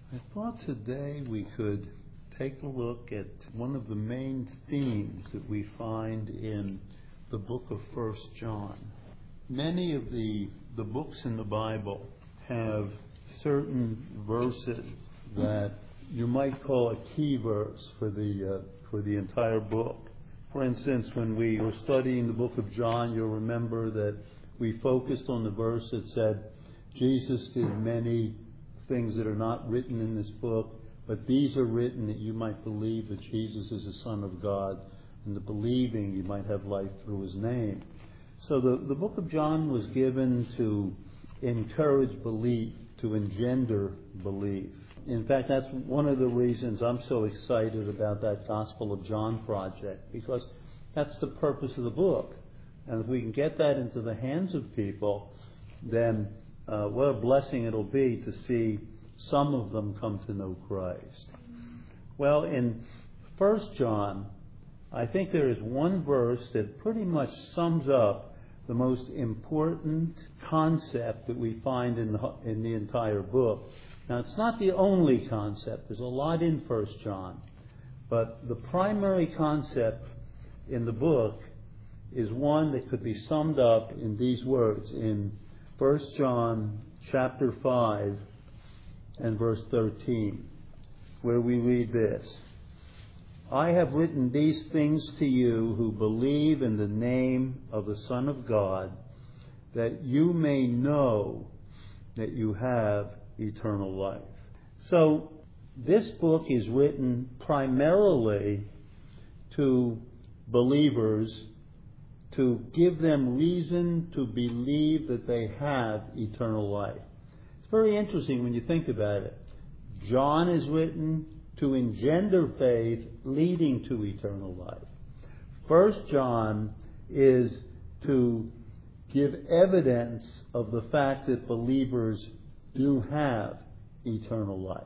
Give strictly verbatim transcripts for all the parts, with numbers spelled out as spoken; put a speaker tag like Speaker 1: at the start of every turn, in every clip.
Speaker 1: I thought today we could take a look at one of the main themes that we find in the book of First John. Many of the, the books in the Bible have certain verses that you might call a key verse for the uh, for the entire book. For instance, when we were studying the book of John, you'll remember that we focused on the verse that said, Jesus did many things that are not written in this book, but these are written that you might believe that Jesus is the Son of God, and the believing you might have life through his name. So the, the book of John was given to encourage belief, to engender belief. In fact, that's one of the reasons I'm so excited about that Gospel of John project, because that's the purpose of the book. And if we can get that into the hands of people, then uh, what a blessing it'll be to see some of them come to know Christ. Well, in First John, I think there is one verse that pretty much sums up the most important concept that we find in the, in the entire book. Now, it's not the only concept. There's a lot in First John. But the primary concept in the book is one that could be summed up in these words in First John chapter five and verse thirteen, where we read this. I have written these things to you who believe in the name of the Son of God, that you may know that you have eternal life. So, this book is written primarily to believers to give them reason to believe that they have eternal life. It's very interesting when you think about it. John is written to engender faith leading to eternal life. First John is to give evidence of the fact that believers do have eternal life.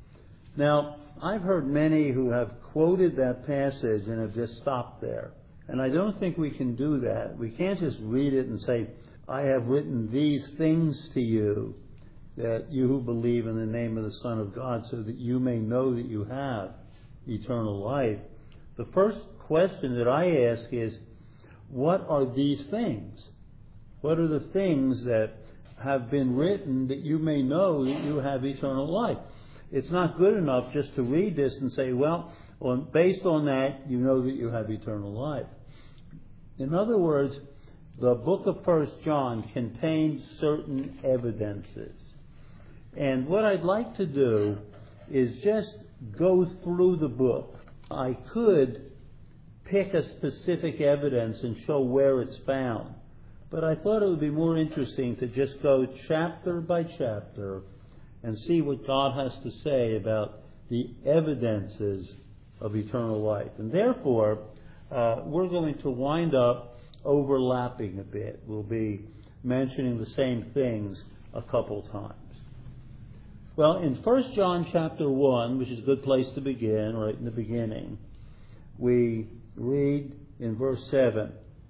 Speaker 1: Now, I've heard many who have quoted that passage and have just stopped there. And I don't think we can do that. We can't just read it and say, I have written these things to you, that you who believe in the name of the Son of God, so that you may know that you have eternal life. The first question that I ask is, what are these things? What are the things that have been written that you may know that you have eternal life? It's not good enough just to read this and say, well, on, based on that, you know that you have eternal life. In other words, the book of First John contains certain evidences. And what I'd like to do is just go through the book. I could pick a specific evidence and show where it's found, but I thought it would be more interesting to just go chapter by chapter and see what God has to say about the evidences of eternal life. And therefore, uh, we're going to wind up overlapping a bit. We'll be mentioning the same things a couple times. Well, in First John chapter one, which is a good place to begin, right in the beginning, we read in verse seven,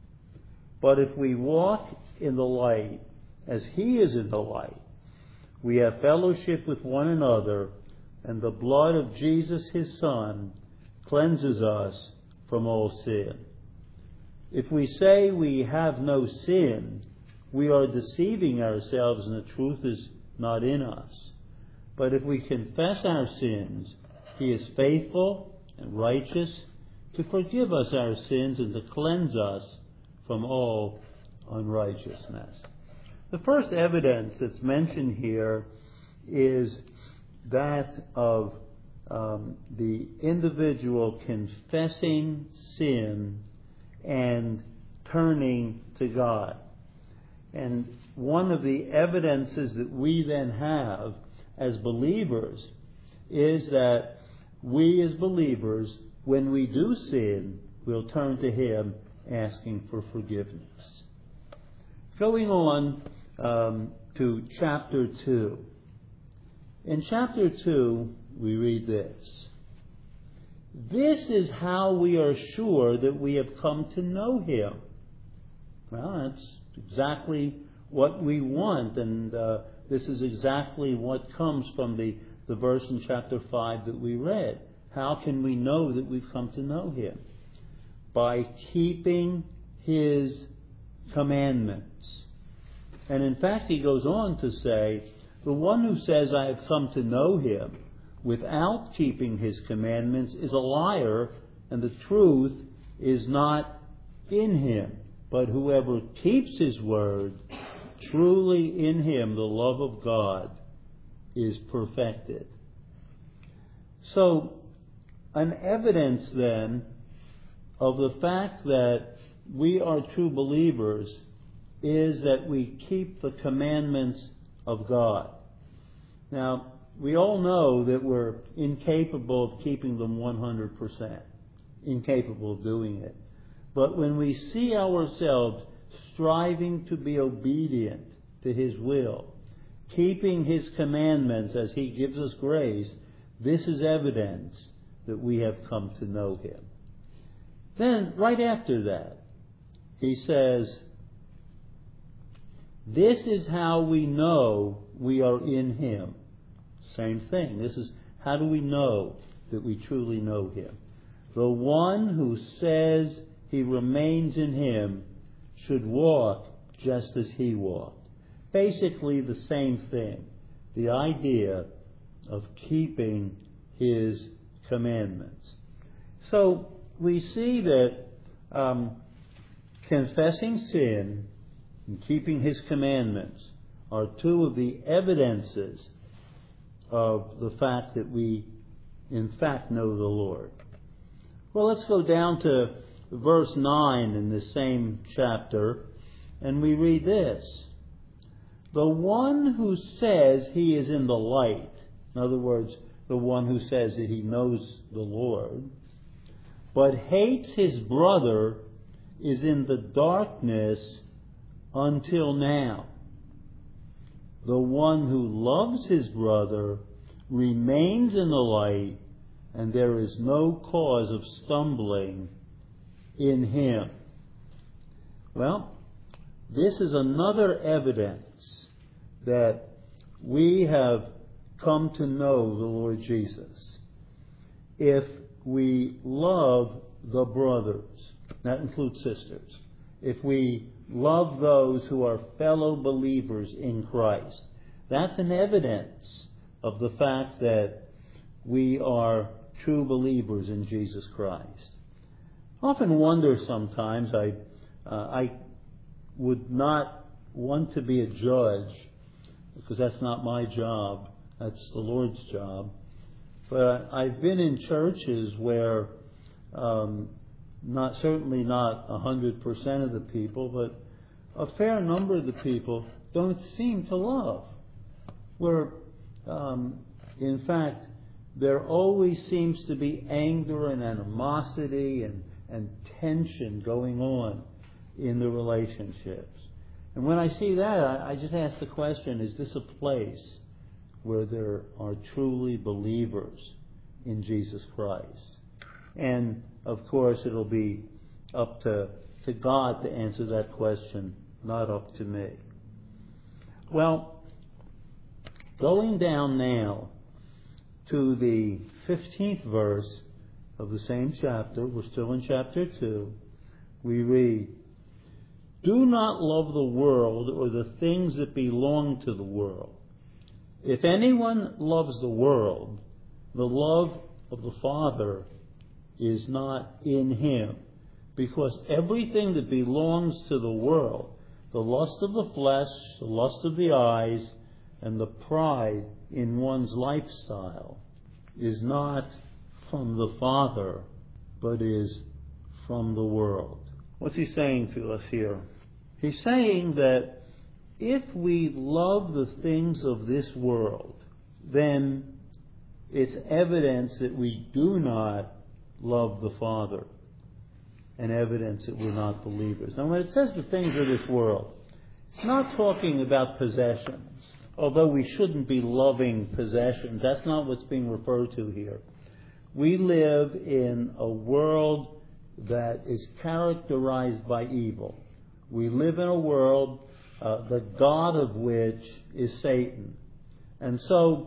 Speaker 1: but if we walk in the light as he is in the light, we have fellowship with one another, and the blood of Jesus his Son cleanses us from all sin. If we say we have no sin, we are deceiving ourselves and the truth is not in us. But if we confess our sins, he is faithful and righteous to forgive us our sins and to cleanse us from all unrighteousness. The first evidence that's mentioned here is that of um, the individual confessing sin and turning to God. And one of the evidences that we then have as believers is that we as believers, when we do sin, will turn to him asking for forgiveness. Going on um, to chapter two. In chapter two, we read this. This is how we are sure that we have come to know him. Well, that's exactly what we want, and uh, this is exactly what comes from the the verse in chapter five that we read. How can we know that we've come to know Him? By keeping His commandments. And in fact, he goes on to say, the one who says, I have come to know Him, without keeping His commandments is a liar, and the truth is not in him. But whoever keeps His word, truly in him the love of God is perfected. So, an evidence then of the fact that we are true believers is that we keep the commandments of God. Now, we all know that we're incapable of keeping them one hundred percent. Incapable of doing it. But when we see ourselves striving to be obedient to His will, keeping His commandments as He gives us grace, this is evidence that we have come to know Him. Then, right after that, he says, this is how we know we are in Him. Same thing. This is how do we know that we truly know Him? The one who says he remains in Him should walk just as He walked. Basically the same thing. The idea of keeping His commandments. So we see that um, confessing sin and keeping His commandments are two of the evidences of the fact that we in fact know the Lord. Well, let's go down to verse nine in the same chapter, and we read this. The one who says he is in the light, in other words, the one who says that he knows the Lord, but hates his brother, is in the darkness until now. The one who loves his brother remains in the light, and there is no cause of stumbling in him. Well, this is another evidence that we have come to know the Lord Jesus. If we love the brothers, that includes sisters, if we love those who are fellow believers in Christ, that's an evidence of the fact that we are true believers in Jesus Christ. I often wonder sometimes, I, uh, I would not want to be a judge, because that's not my job, that's the Lord's job. But I've been in churches where, um, not certainly not one hundred percent of the people, but a fair number of the people don't seem to love. Where, um, in fact, there always seems to be anger and animosity and, and tension going on in the relationships. And when I see that, I, I just ask the question, is this a place where there are truly believers in Jesus Christ? And, of course, it'll be up to, to God to answer that question, not up to me. Well, going down now to the fifteenth verse of the same chapter, we're still in chapter two, we read, do not love the world or the things that belong to the world. If anyone loves the world, the love of the Father is not in him. Because everything that belongs to the world, the lust of the flesh, the lust of the eyes, and the pride in one's lifestyle, is not from the Father, but is from the world. What's he saying to us here? He's saying that if we love the things of this world, then it's evidence that we do not love the Father, and evidence that we're not believers. Now, when it says the things of this world, it's not talking about possessions, although we shouldn't be loving possessions. That's not what's being referred to here. We live in a world that is characterized by evil. We live in a world, uh, the god of which is Satan. And so,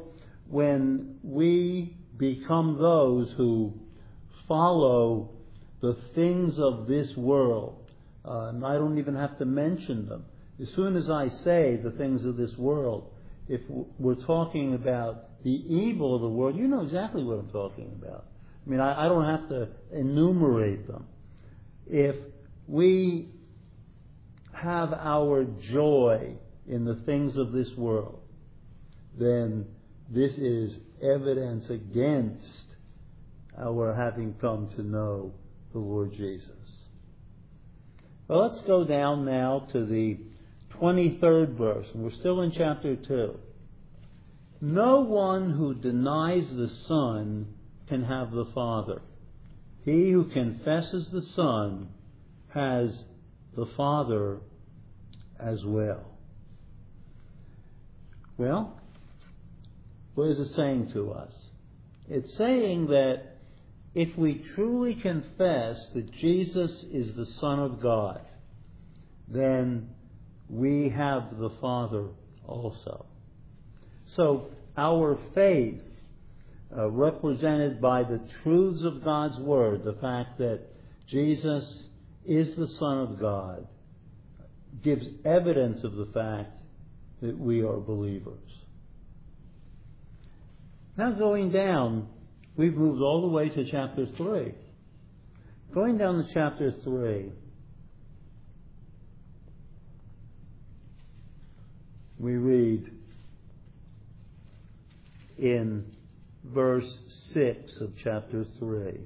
Speaker 1: when we become those who follow the things of this world, uh, and I don't even have to mention them. As soon as I say the things of this world, if we're talking about the evil of the world, you know exactly what I'm talking about. I mean, I, I don't have to enumerate them. If we have our joy in the things of this world, then this is evidence against our having come to know the Lord Jesus. Well, let's go down now to the twenty-third verse, and we're still in chapter two. No one who denies the Son can have the Father. He who confesses the Son has the Father as well. Well, what is it saying to us? It's saying that if we truly confess that Jesus is the Son of God, then we have the Father also. So our faith, uh, represented by the truths of God's Word, the fact that Jesus is the Son of God, gives evidence of the fact that we are believers. Now going down, we've moved all the way to chapter three. Going down to chapter three, we read in verse six of chapter three,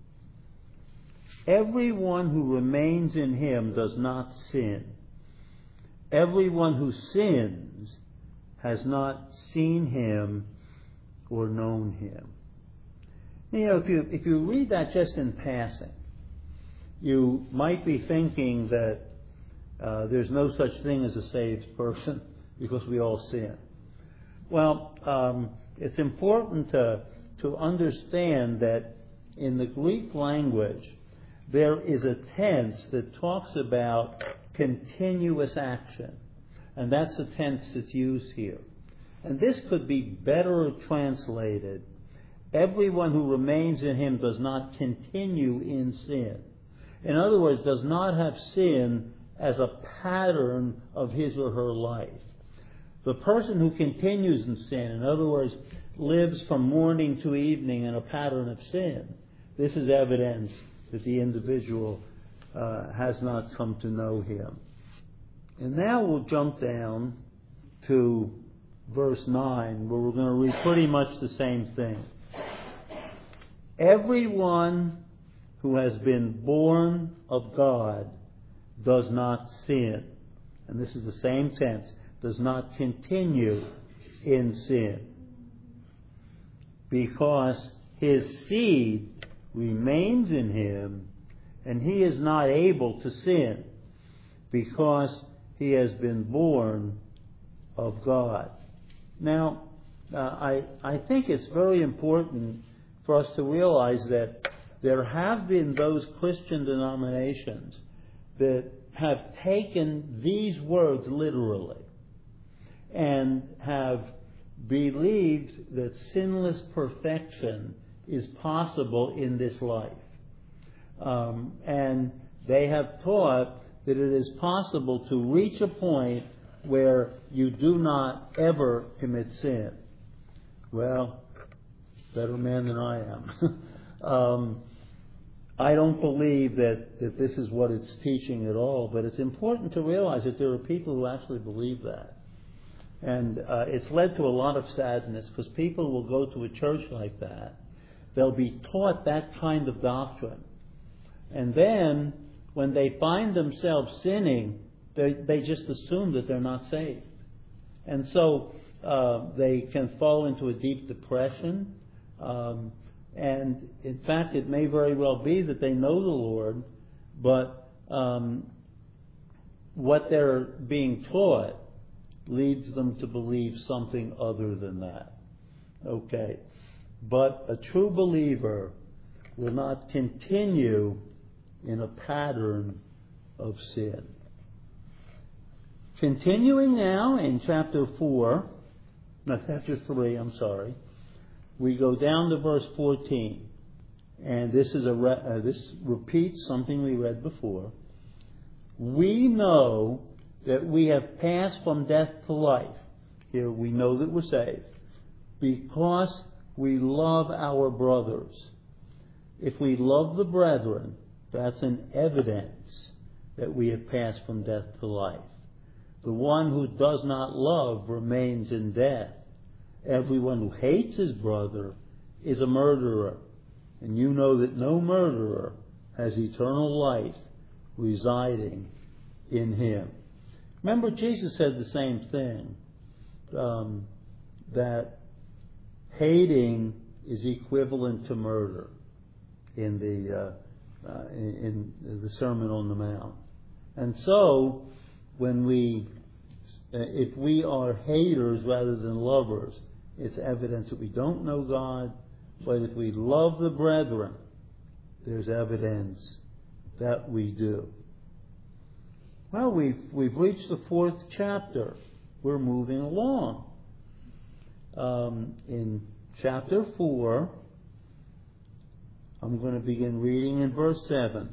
Speaker 1: everyone who remains in him does not sin. Everyone who sins has not seen him or known him. You know, if you if you read that just in passing, you might be thinking that uh, there's no such thing as a saved person because we all sin. Well, um, it's important to to understand that in the Greek language there is a tense that talks about continuous action, and that's the tense that's used here. And this could be better translated: everyone who remains in him does not continue in sin. In other words, does not have sin as a pattern of his or her life. The person who continues in sin, in other words, lives from morning to evening in a pattern of sin, this is evidence that the individual uh, has not come to know him. And now we'll jump down to verse nine, where we're going to read pretty much the same thing. Everyone who has been born of God does not sin. And this is the same tense. Does not continue in sin. Because his seed remains in him, and he is not able to sin, because he has been born of God. Now, uh, I, I think it's very important for us to realize that there have been those Christian denominations that have taken these words literally and have believed that sinless perfection is possible in this life. Um, and they have taught that it is possible to reach a point where you do not ever commit sin. Well, better man than I am. um, I don't believe that, that this is what it's teaching at all, but it's important to realize that there are people who actually believe that. And uh, it's led to a lot of sadness, because people will go to a church like that. They'll be taught that kind of doctrine. And then, when they find themselves sinning, they, they just assume that they're not saved. And so uh, they can fall into a deep depression. Um, and in fact, it may very well be that they know the Lord, but um, what they're being taught leads them to believe something other than that. Okay. But a true believer will not continue in a pattern of sin. Continuing now in chapter four, no, chapter three, I'm sorry. we go down to verse fourteen, and this is a re- uh, this repeats something we read before. We know that we have passed from death to life. Here we know that we're saved because we love our brothers. If we love the brethren, that's an evidence that we have passed from death to life. The one who does not love remains in death. Everyone who hates his brother is a murderer. And you know that no murderer has eternal life residing in him. Remember, Jesus said the same thing, um, that hating is equivalent to murder in the uh, uh, in, in the Sermon on the Mount. And so, when we, uh, if we are haters rather than lovers, it's evidence that we don't know God. But if we love the brethren, there's evidence that we do. Well, we've we've reached the fourth chapter. We're moving along. Um, in chapter four, I'm going to begin reading in verse seven.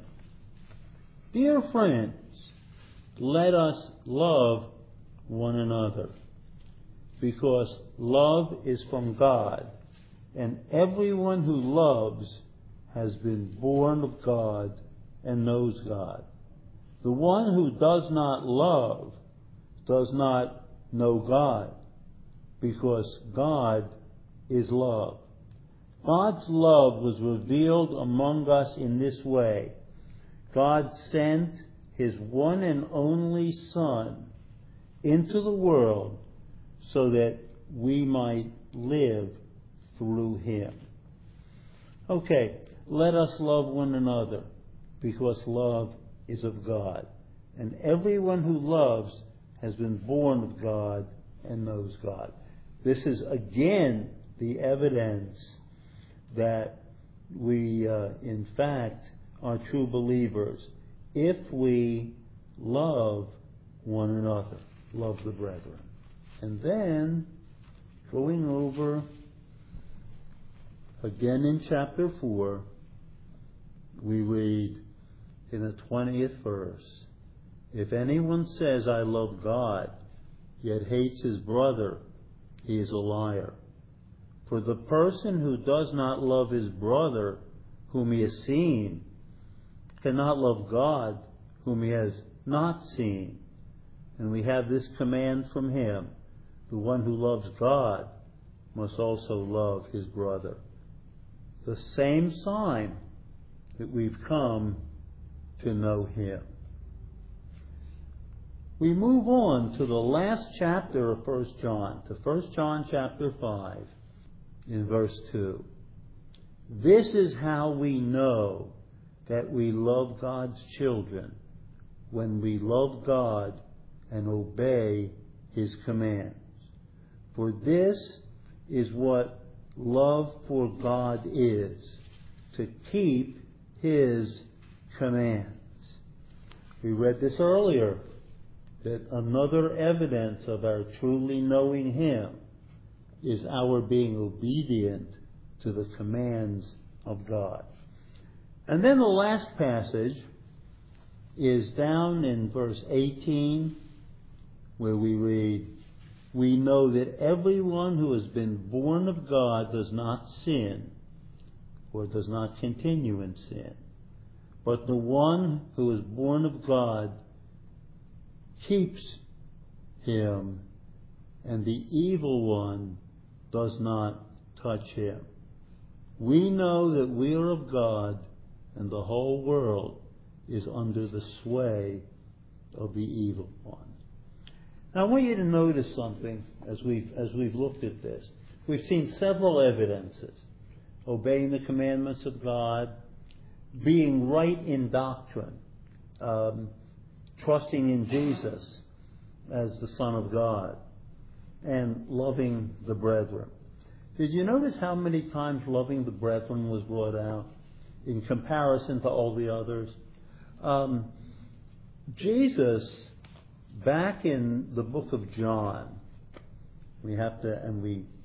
Speaker 1: Dear friends, let us love one another, because love is from God, and everyone who loves has been born of God and knows God. The one who does not love does not know God, because God is love. God's love was revealed among us in this way. God sent His one and only Son into the world so that we might live through Him. Okay, let us love one another, because love is of God. And everyone who loves has been born of God and knows God. This is again the evidence that we, uh, in fact, are true believers if we love one another, love the brethren. And then, going over again in chapter four, we read in the twentieth verse, if anyone says, I love God, yet hates his brother, he is a liar. For the person who does not love his brother, whom he has seen, cannot love God, whom he has not seen. And we have this command from Him: the one who loves God must also love his brother. The same sign that we've come to know Him. We move on to the last chapter of First John, to First John chapter five, in verse two. This is how we know that we love God's children, when we love God and obey His commands. For this is what love for God is, to keep His commands. We read this earlier, that another evidence of our truly knowing Him is our being obedient to the commands of God. And then the last passage is down in verse eighteen, where we read, we know that everyone who has been born of God does not sin, or does not continue in sin. But the one who is born of God keeps him, and the evil one does not touch him. We know that we are of God, and the whole world is under the sway of the evil one. Now I want you to notice something as we've, as we've looked at this. We've seen several evidences: obeying the commandments of God, being right in doctrine, um, trusting in Jesus as the Son of God, and loving the brethren. Did you notice how many times loving the brethren was brought out in comparison to all the others? Um, Jesus, back in the book of John, we have to, and we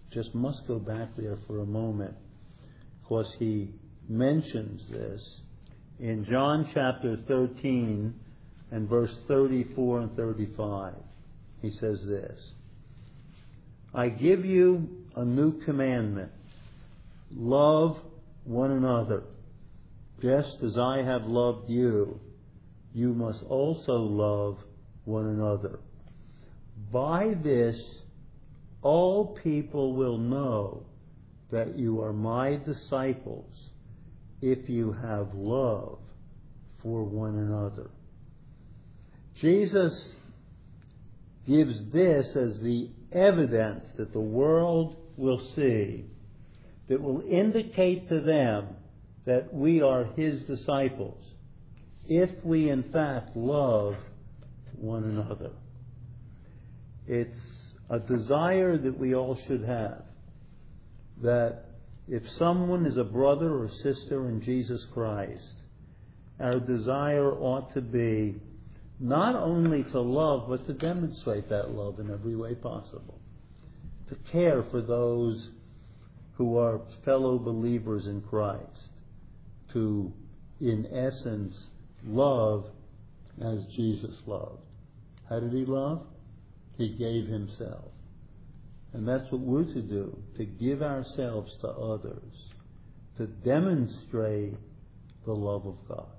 Speaker 1: just must go back there for a moment, because he mentions this in John chapter thirteen and verse thirty-four and thirty-five. He says this, I give you a new commandment. Love one another. Just as I have loved you, you must also love one another. By this, all people will know that you are my disciples if you have love for one another. Jesus gives this as the evidence that the world will see, that will indicate to them that we are his disciples, if we in fact love one another. It's a desire that we all should have, that if someone is a brother or sister in Jesus Christ, our desire ought to be not only to love, but to demonstrate that love in every way possible. To care for those who are fellow believers in Christ. To, in essence, love as Jesus loved. How did he love? He gave himself. And that's what we're to do, to give ourselves to others, to demonstrate the love of God.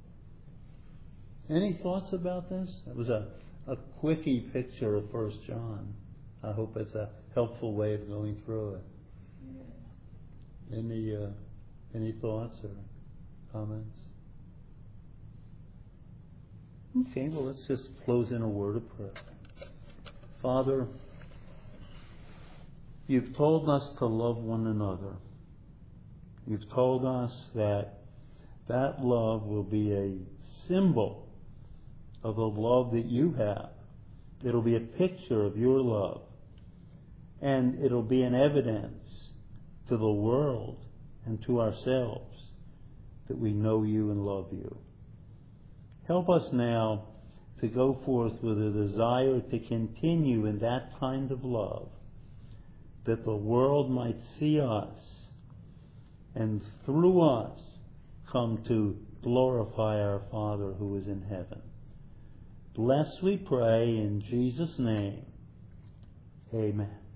Speaker 1: Any thoughts about this? That was a, a quickie picture of First John. I hope it's a helpful way of going through it. Any uh, any thoughts or comments? Okay, well, let's just close in a word of prayer. Father, you've told us to love one another. You've told us that that love will be a symbol of the love that you have. It'll be a picture of your love. And it'll be an evidence to the world and to ourselves that we know you and love you. Help us now to go forth with a desire to continue in that kind of love, that the world might see us and through us come to glorify our Father who is in heaven. Bless, we pray, in Jesus' name. Amen.